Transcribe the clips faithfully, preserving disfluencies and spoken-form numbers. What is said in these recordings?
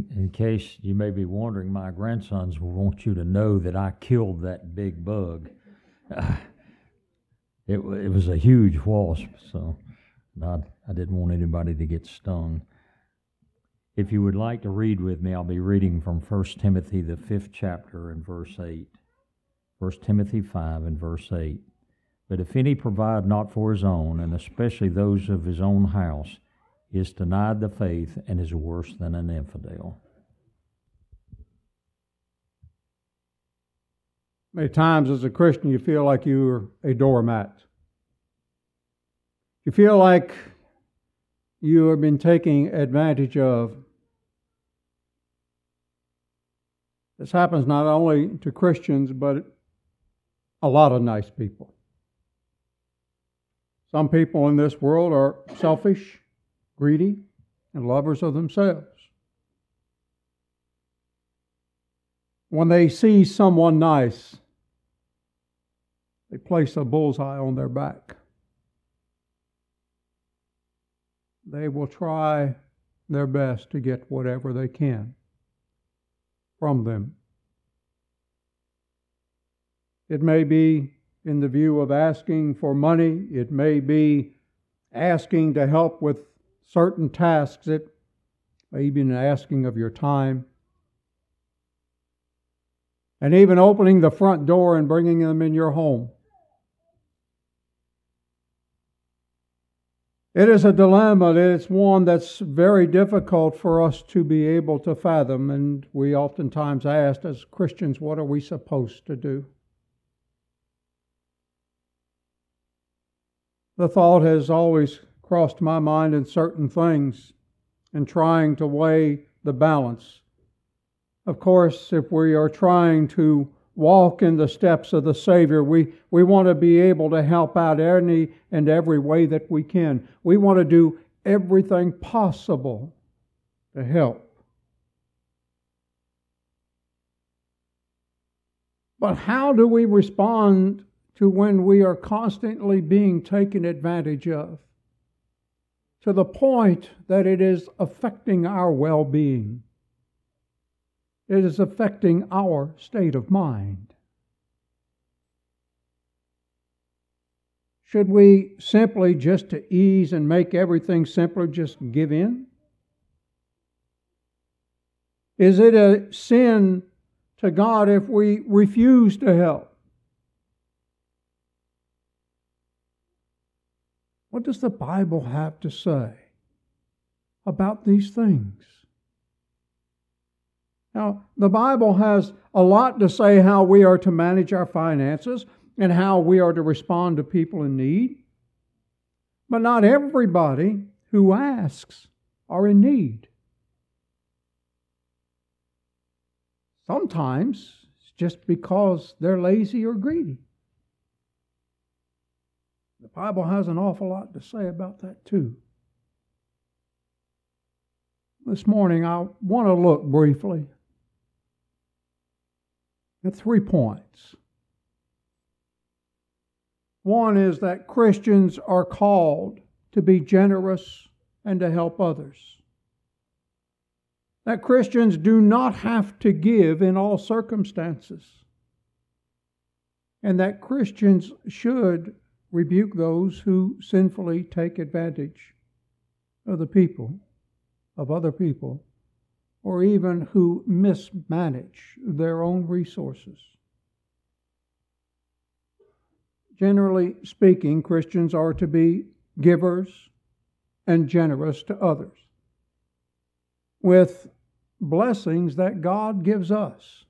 in case you may be wondering, my grandsons want you to know that I killed that big bug. Uh, it, it was a huge wasp, so I, I didn't want anybody to get stung. If you would like to read with me, I'll be reading from First Timothy, the fifth chapter, and verse eight. First Timothy five and verse eight. But if any provide not for his own, and especially those of his own house, he is denied the faith and is worse than an infidel. Many times as a Christian you feel like you're a doormat. You feel like you have been taken advantage of. This happens not only to Christians, but a lot of nice people. Some people in this world are selfish, greedy, and lovers of themselves. When they see someone nice, they place a bullseye on their back. They will try their best to get whatever they can from them. It may be in the view of asking for money. It may be asking to help with certain tasks. It may be an asking of your time. And even opening the front door and bringing them in your home. It is a dilemma. It's one that's very difficult for us to be able to fathom. And we oftentimes ask as Christians, what are we supposed to do? The thought has always crossed my mind in certain things in trying to weigh the balance. Of course, if we are trying to walk in the steps of the Savior, we, we want to be able to help out any and every way that we can. We want to do everything possible to help. But how do we respond to when we are constantly being taken advantage of, to the point that it is affecting our well-being? It is affecting our state of mind. Should we simply, just to ease and make everything simpler, just give in? Is it a sin to God if we refuse to help? What does the Bible have to say about these things? Now, the Bible has a lot to say how we are to manage our finances and how we are to respond to people in need. But not everybody who asks are in need. Sometimes it's just because they're lazy or greedy. The Bible has an awful lot to say about that too. This morning I want to look briefly at three points. One is that Christians are called to be generous and to help others. That Christians do not have to give in all circumstances. And that Christians should rebuke those who sinfully take advantage of the people, of other people, or even who mismanage their own resources. Generally speaking, Christians are to be givers and generous to others with blessings that God gives us.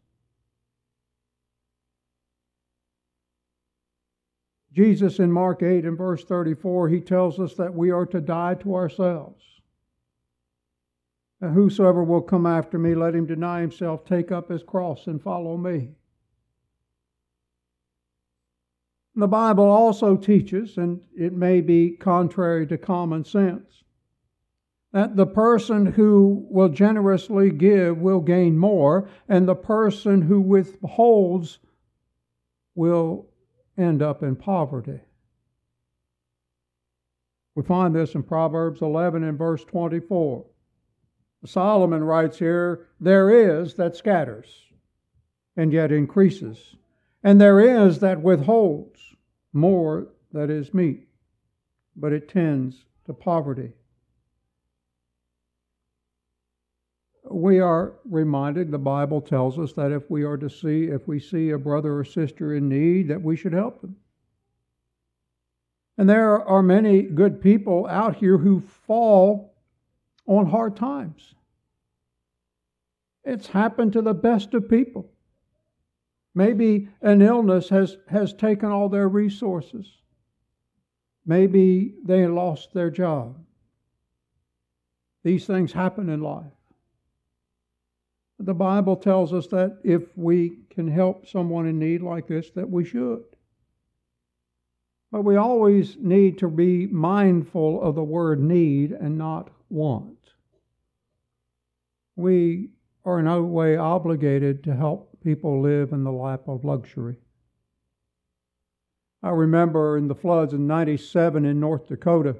Jesus in Mark eight and verse thirty-four, he tells us that we are to die to ourselves. And whosoever will come after me, let him deny himself, take up his cross, and follow me. The Bible also teaches, and it may be contrary to common sense, that the person who will generously give will gain more, and the person who withholds will end up in poverty. We find this in Proverbs eleven and verse twenty-four. Solomon writes here, there is that scatters and yet increases, and there is that withholds more that is meet, but it tends to poverty. We are reminded, the Bible tells us that if we are to see, if we see a brother or sister in need, that we should help them. And there are many good people out here who fall on hard times. It's happened to the best of people. Maybe an illness has, has taken all their resources. Maybe they lost their job. These things happen in life. The Bible tells us that if we can help someone in need like this, that we should. But we always need to be mindful of the word need and not want. We are in no way obligated to help people live in the lap of luxury. I remember in the floods in ninety-seven in North Dakota,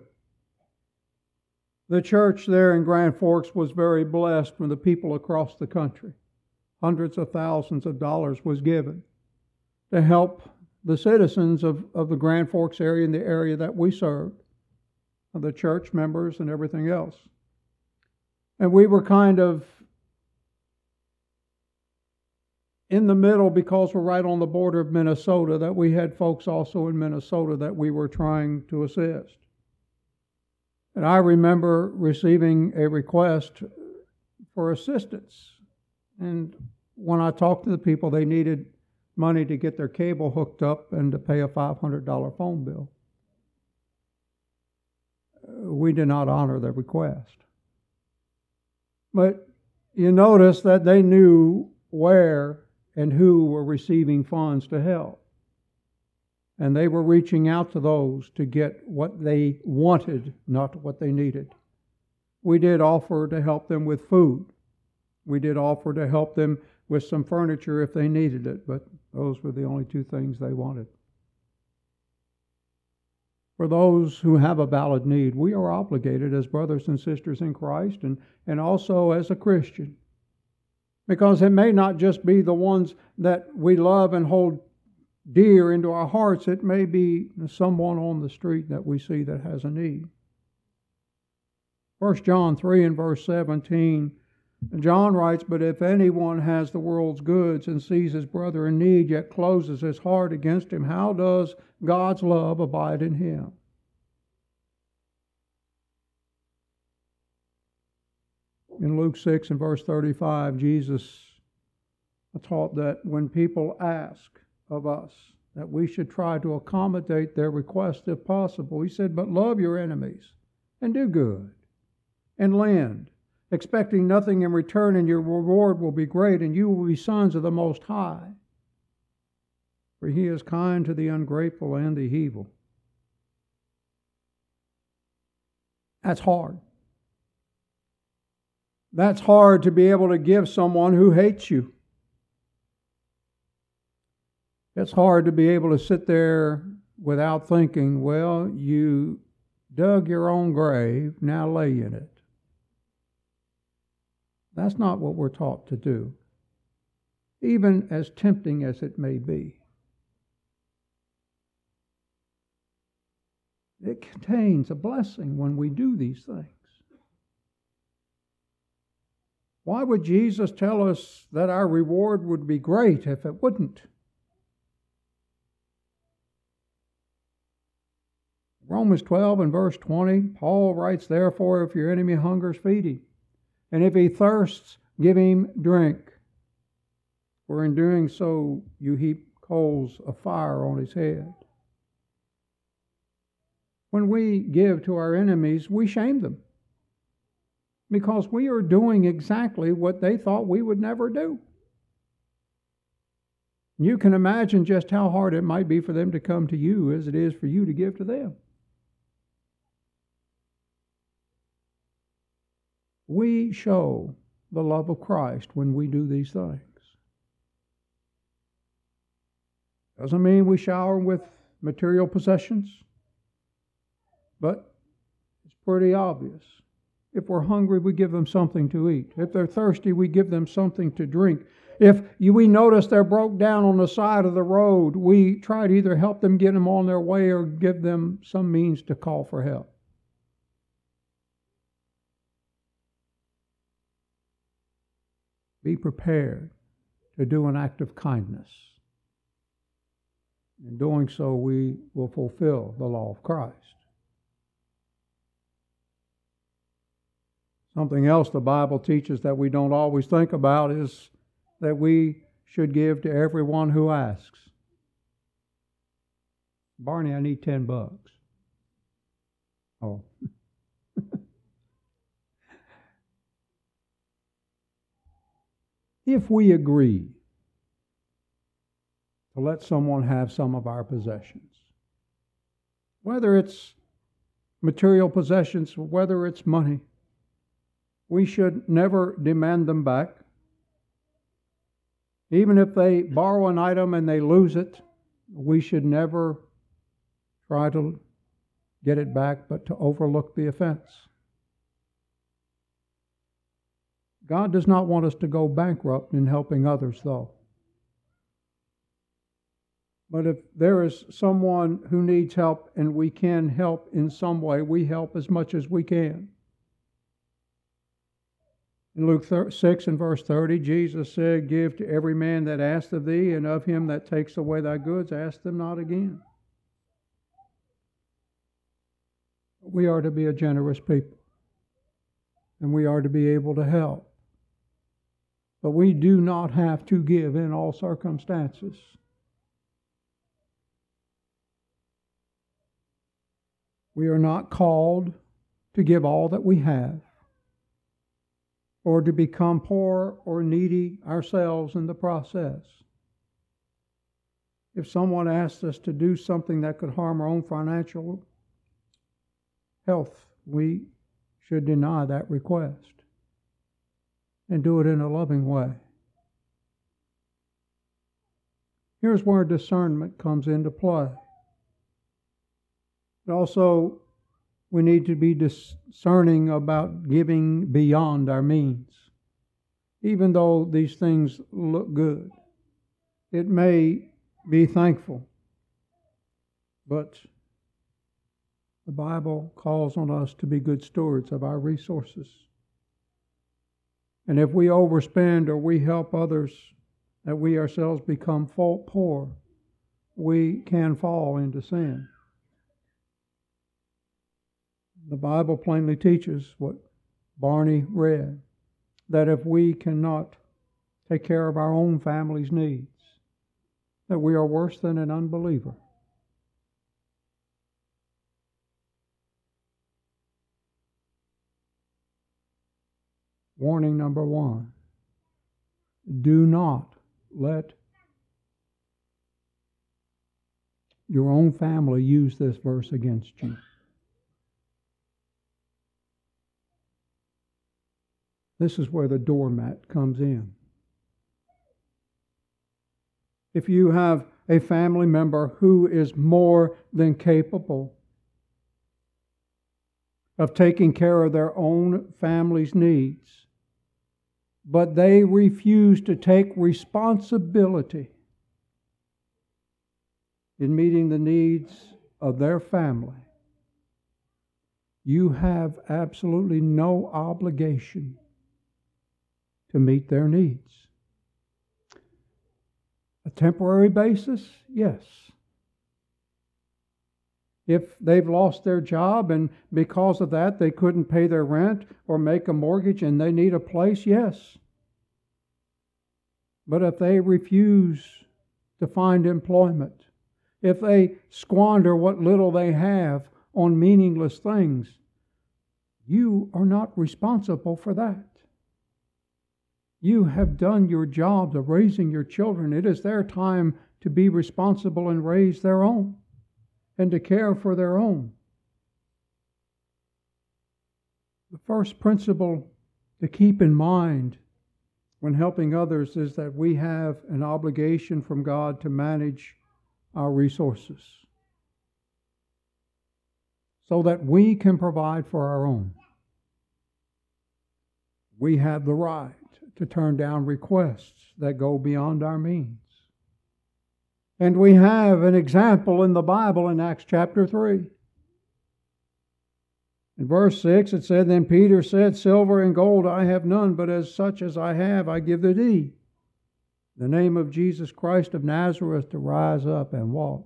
the church there in Grand Forks was very blessed from the people across the country. Hundreds of thousands of dollars was given to help the citizens of, of the Grand Forks area and the area that we served, the church members and everything else. And we were kind of in the middle because we're right on the border of Minnesota, that we had folks also in Minnesota that we were trying to assist. And I remember receiving a request for assistance. And when I talked to the people, they needed money to get their cable hooked up and to pay a five hundred dollars phone bill. We did not honor their request. But you notice that they knew where and who were receiving funds to help. And they were reaching out to those to get what they wanted, not what they needed. We did offer to help them with food. We did offer to help them with some furniture if they needed it, but those were the only two things they wanted. For those who have a valid need, we are obligated as brothers and sisters in Christ and, and also as a Christian. Because it may not just be the ones that we love and hold dear into our hearts. It may be someone on the street that we see that has a need. First John three and verse seventeen, John writes, but if anyone has the world's goods and sees his brother in need, yet closes his heart against him, how does God's love abide in him? In Luke six and verse thirty-five, Jesus taught that when people ask of us, that we should try to accommodate their request if possible. He said, but love your enemies and do good and lend, expecting nothing in return, and your reward will be great, and you will be sons of the Most High. For he is kind to the ungrateful and the evil. That's hard. That's hard to be able to give someone who hates you. It's hard to be able to sit there without thinking, well, you dug your own grave, now lay in it. That's not what we're taught to do, even as tempting as it may be. It contains a blessing when we do these things. Why would Jesus tell us that our reward would be great if it wouldn't? Romans twelve and verse twenty, Paul writes, therefore, if your enemy hungers, feed him. And if he thirsts, give him drink. For in doing so, you heap coals of fire on his head. When we give to our enemies, we shame them. Because we are doing exactly what they thought we would never do. You can imagine just how hard it might be for them to come to you as it is for you to give to them. We show the love of Christ when we do these things. Doesn't mean we shower with material possessions, but it's pretty obvious. If we're hungry, we give them something to eat. If they're thirsty, we give them something to drink. If you, we notice they're broke down on the side of the road, we try to either help them get them on their way or give them some means to call for help. Be prepared to do an act of kindness. In doing so, we will fulfill the law of Christ. Something else the Bible teaches that we don't always think about is that we should give to everyone who asks. Barney, I need ten bucks. Oh. If we agree to let someone have some of our possessions, whether it's material possessions, whether it's money, we should never demand them back. Even if they borrow an item and they lose it, we should never try to get it back, but to overlook the offense. God does not want us to go bankrupt in helping others, though. But if there is someone who needs help and we can help in some way, we help as much as we can. In Luke six and verse thirty, Jesus said, "Give to every man that asketh of thee, and of him that takes away thy goods, ask them not again." We are to be a generous people, and we are to be able to help. But we do not have to give in all circumstances. We are not called to give all that we have, or to become poor or needy ourselves in the process. If someone asks us to do something that could harm our own financial health, we should deny that request and do it in a loving way. Here's where discernment comes into play. Also, we need to be discerning about giving beyond our means. Even though these things look good, it may be thankful, but the Bible calls on us to be good stewards of our resources. And if we overspend or we help others, that we ourselves become poor, we can fall into sin. The Bible plainly teaches what Barney read, that if we cannot take care of our own family's needs, that we are worse than an unbeliever. Warning number one, do not let your own family use this verse against you. This is where the doormat comes in. If you have a family member who is more than capable of taking care of their own family's needs, but they refuse to take responsibility in meeting the needs of their family, you have absolutely no obligation to meet their needs. A temporary basis? Yes. If they've lost their job and because of that they couldn't pay their rent or make a mortgage and they need a place, yes. But if they refuse to find employment, if they squander what little they have on meaningless things, you are not responsible for that. You have done your job of raising your children. It is their time to be responsible and raise their own and to care for their own. The first principle to keep in mind when helping others is that we have an obligation from God to manage our resources so that we can provide for our own. we have the right to turn down requests that go beyond our means. And we have an example in the Bible in Acts chapter three. In verse six it said, Then Peter said, Silver and gold I have none, but as such as I have I give to thee. In the name of Jesus Christ of Nazareth, to rise up and walk.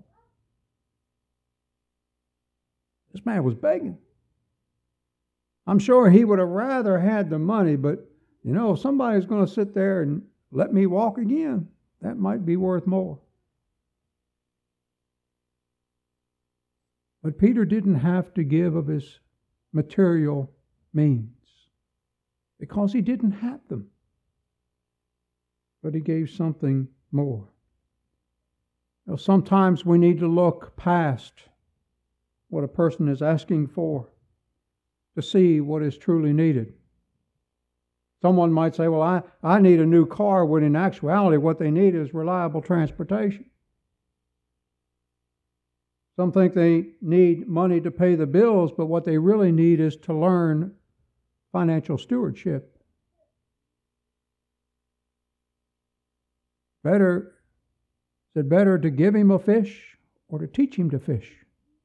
This man was begging. I'm sure he would have rather had the money, but you know, if somebody's going to sit there and let me walk again, that might be worth more. But Peter didn't have to give of his material means because he didn't have them. But he gave something more. You know, sometimes we need to look past what a person is asking for to see what is truly needed. Someone might say, well, I, I need a new car, when in actuality what they need is reliable transportation. Some think they need money to pay the bills, but what they really need is to learn financial stewardship. Better, is it better to give him a fish or to teach him to fish?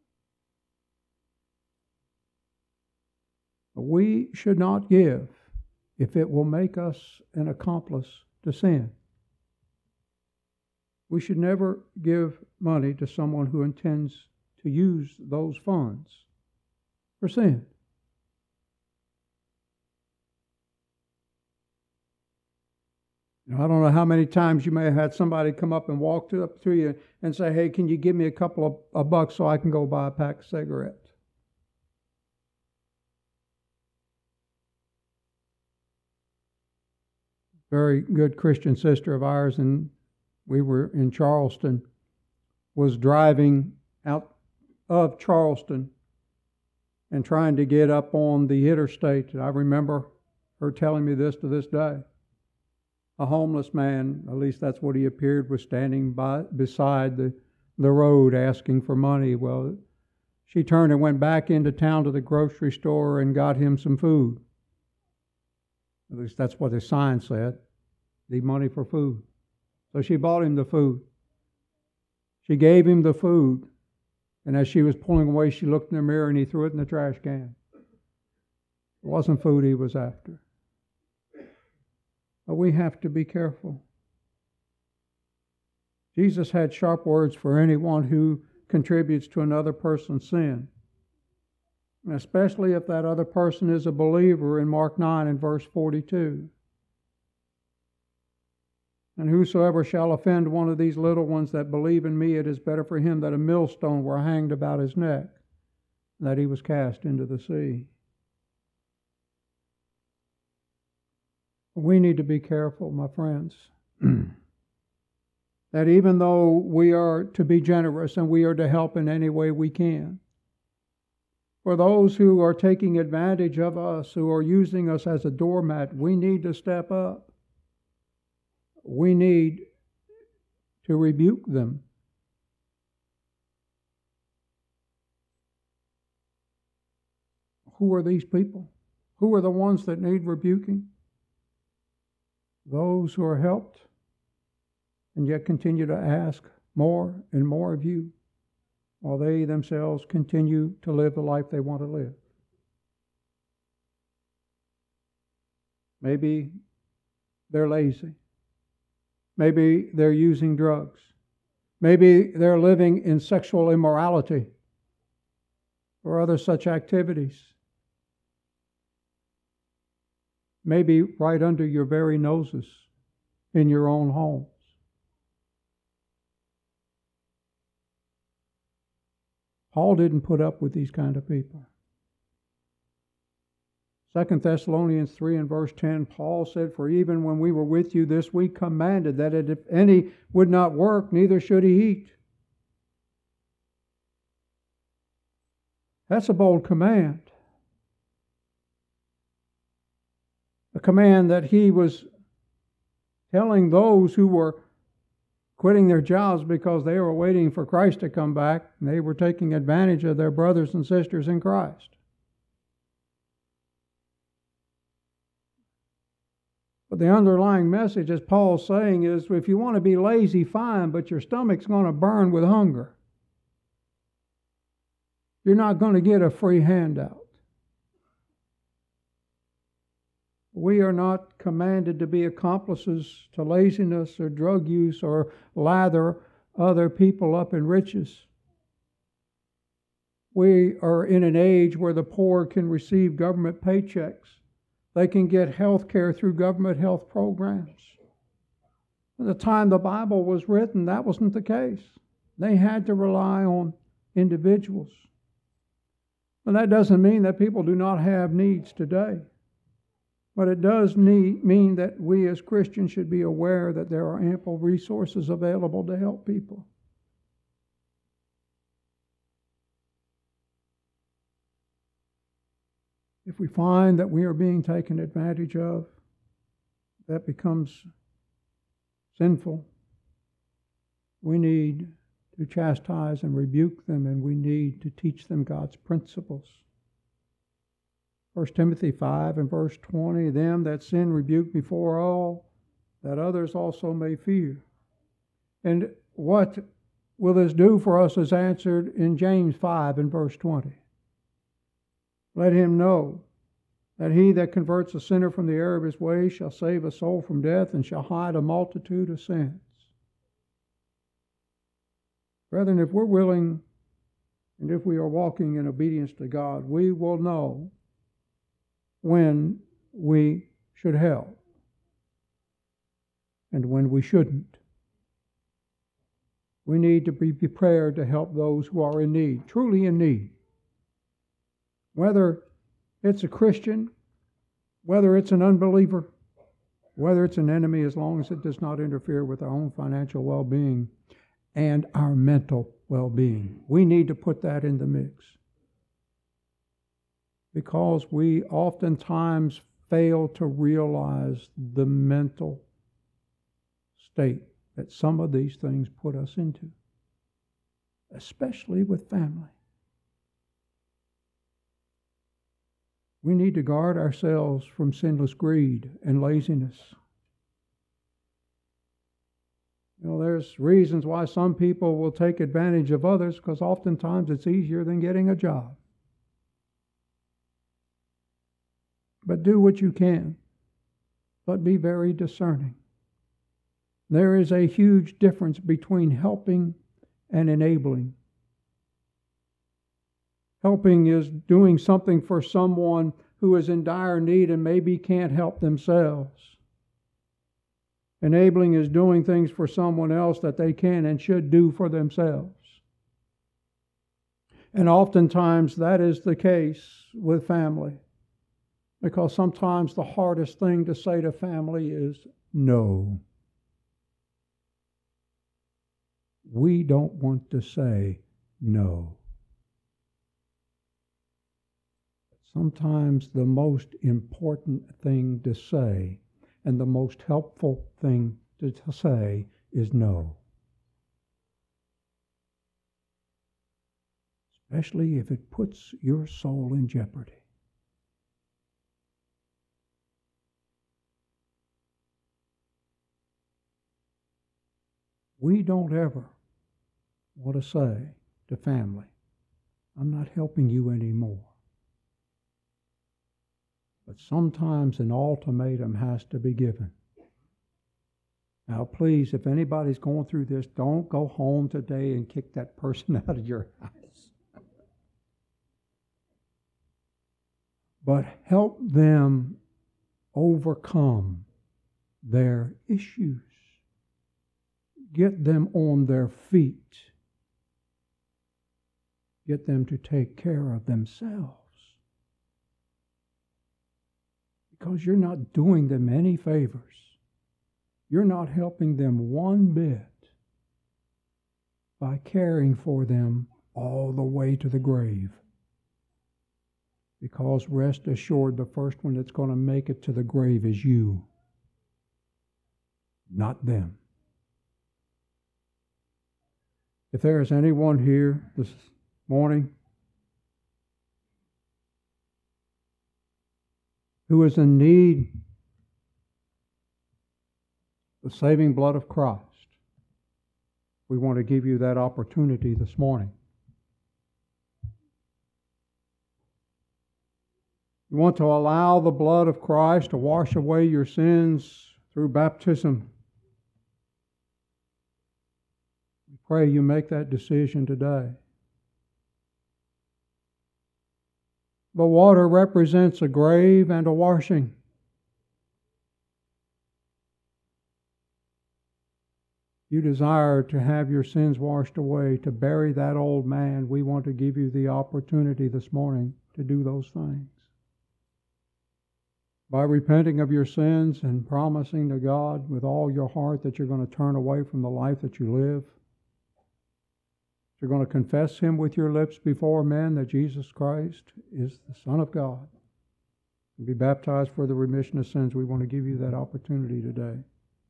We should not give if it will make us an accomplice to sin. We should never give money to someone who intends to use those funds for sin. Now, I don't know how many times you may have had somebody come up and walk to, up to you and say, hey, can you give me a couple of a bucks so I can go buy a pack of cigarettes? Very good Christian sister of ours, and we were in Charleston, was driving out of Charleston and trying to get up on the interstate. I remember her telling me this to this day. A homeless man, at least that's what he appeared, was standing by beside the, the road asking for money. Well, she turned and went back into town to the grocery store and got him some food. At least that's what the sign said. Need money for food. So she bought him the food. She gave him the food. And as she was pulling away, she looked in the mirror and he threw it in the trash can. It wasn't food he was after. But we have to be careful. Jesus had sharp words for anyone who contributes to another person's sin. And especially if that other person is a believer in Mark nine and verse forty-two. And whosoever shall offend one of these little ones that believe in me, it is better for him that a millstone were hanged about his neck, and that he was cast into the sea. We need to be careful, my friends, that even though we are to be generous and we are to help in any way we can, for those who are taking advantage of us, who are using us as a doormat, we need to step up. We need to rebuke them. Who are these people? Who are the ones that need rebuking? Those who are helped and yet continue to ask more and more of you, while they themselves continue to live the life they want to live. Maybe they're lazy. Maybe they're using drugs. Maybe they're living in sexual immorality or other such activities. Maybe right under your very noses in your own homes. Paul didn't put up with these kind of people. Second Thessalonians three and verse ten, Paul said, For even when we were with you this week commanded that if any would not work, neither should he eat. That's a bold command. A command that he was telling those who were quitting their jobs because they were waiting for Christ to come back, and they were taking advantage of their brothers and sisters in Christ. But the underlying message, as Paul's saying, is if you want to be lazy, fine, but your stomach's going to burn with hunger. You're not going to get a free handout. We are not commanded to be accomplices to laziness or drug use or lather other people up in riches. We are in an age where the poor can receive government paychecks. They can get health care through government health programs. At the time the Bible was written, that wasn't the case. They had to rely on individuals. And that doesn't mean that people do not have needs today. But it does need, mean that we as Christians should be aware that there are ample resources available to help people. If we find that we are being taken advantage of, that becomes sinful, we need to chastise and rebuke them, and we need to teach them God's principles. First Timothy five and verse twenty, them that sin rebuke before all, that others also may fear. And what will this do for us is answered in James five and verse twenty. Let him know that he that converts a sinner from the error of his ways shall save a soul from death and shall hide a multitude of sins. Brethren, if we're willing and if we are walking in obedience to God, we will know when we should help and when we shouldn't. We need to be prepared to help those who are in need, truly in need. Whether it's a Christian, whether it's an unbeliever, whether it's an enemy, as long as it does not interfere with our own financial well-being and our mental well-being. We need to put that in the mix. Because we oftentimes fail to realize the mental state that some of these things put us into, especially with family. We need to guard ourselves from sinless greed and laziness. You know, there's reasons why some people will take advantage of others, because oftentimes it's easier than getting a job. But do what you can, but be very discerning. There is a huge difference between helping and enabling. Helping is doing something for someone who is in dire need and maybe can't help themselves. Enabling is doing things for someone else that they can and should do for themselves. And oftentimes that is the case with family. Because sometimes the hardest thing to say to family is no. We don't want to say no. Sometimes the most important thing to say and the most helpful thing to say is no. Especially if it puts your soul in jeopardy. We don't ever want to say to family, I'm not helping you anymore. But sometimes an ultimatum has to be given. Now, please, if anybody's going through this, don't go home today and kick that person out of your house. But help them overcome their issues. Get them on their feet. Get them to take care of themselves. Because you're not doing them any favors. You're not helping them one bit by caring for them all the way to the grave. Because rest assured, the first one that's going to make it to the grave is you, not them. If there is anyone here this morning who is in need the saving blood of Christ. We want to give you that opportunity this morning. You want to allow the blood of Christ to wash away your sins through baptism. We pray you make that decision today. The water represents a grave and a washing. You desire to have your sins washed away, to bury that old man. We want to give you the opportunity this morning to do those things. By repenting of your sins and promising to God with all your heart that you're going to turn away from the life that you live. You're going to confess Him with your lips before men that Jesus Christ is the Son of God. And be baptized for the remission of sins. We want to give you that opportunity today.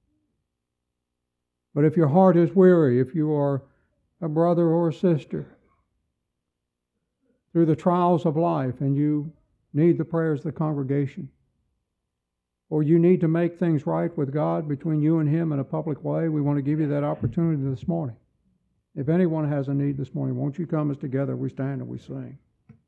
But if your heart is weary, if you are a brother or a sister through the trials of life and you need the prayers of the congregation, or you need to make things right with God between you and Him in a public way, we want to give you that opportunity this morning. If anyone has a need this morning, won't you come as together we stand and we sing.